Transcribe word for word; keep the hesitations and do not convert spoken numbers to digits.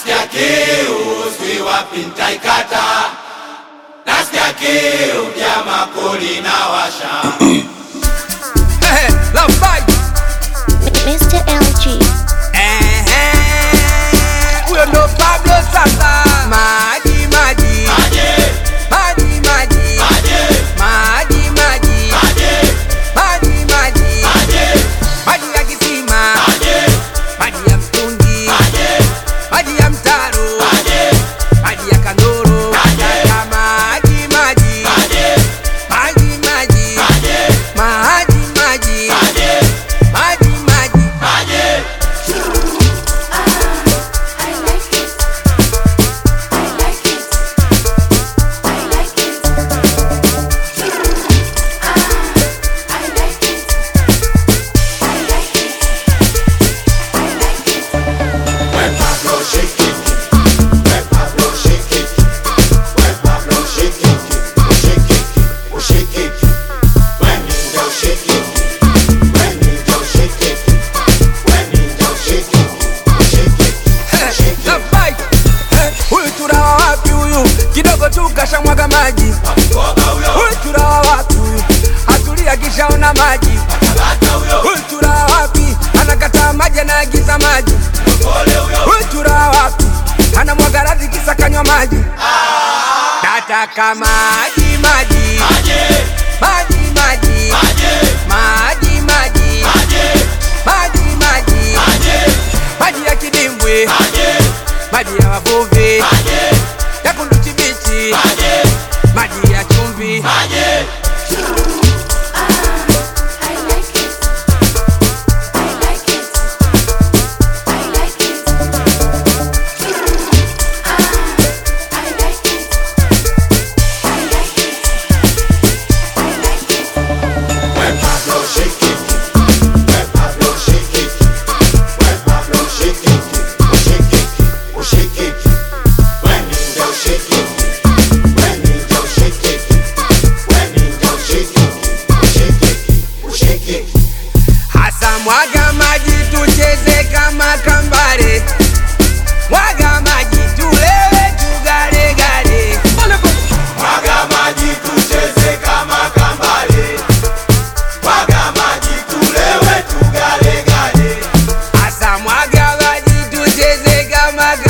Nasikia kiu sijui wapi nitaikata. Nasikia kiu jamaa kuli na washa. Hey, love fight. Mister L G. Eh eh. Uyo ndo Pablo sasa. Maji maji. Maji. Maji maji. Maji. Maji maji. Maji. Maji maji. Maji. Maji ya kisima. Maji. Maji ya mtungi. Maji. Maji ya mtaro. Maji. Maji ya kandoro. Maji. Maji maji. Maji. Maji maji. Maji. Maji maji. Maji. Maji maji. Maji. Kidogo tu kashamwaga maji. Huyu turawa wapi huyu? Atulia kishaona maji. Huyu turawa wapi? Anakata maji anaagiza maji. Huyu turawa wapi? Anamwaga radhi kisa kanywa maji. Nataka maji maji. Maji maji. Maji maji. Maji maji. Maji ya kidimbwi. Maji ya wavuvi. Ya kunduchi bichi. Maji ya chumvi. Hasa mwaga maji tucheze kama kambare. Mwaga maji tulewe tugare gare. Mwaga maji tucheze kama kambale. Mwaga maji tulewe tugale gale. Hasa mwaga maji tucheze kama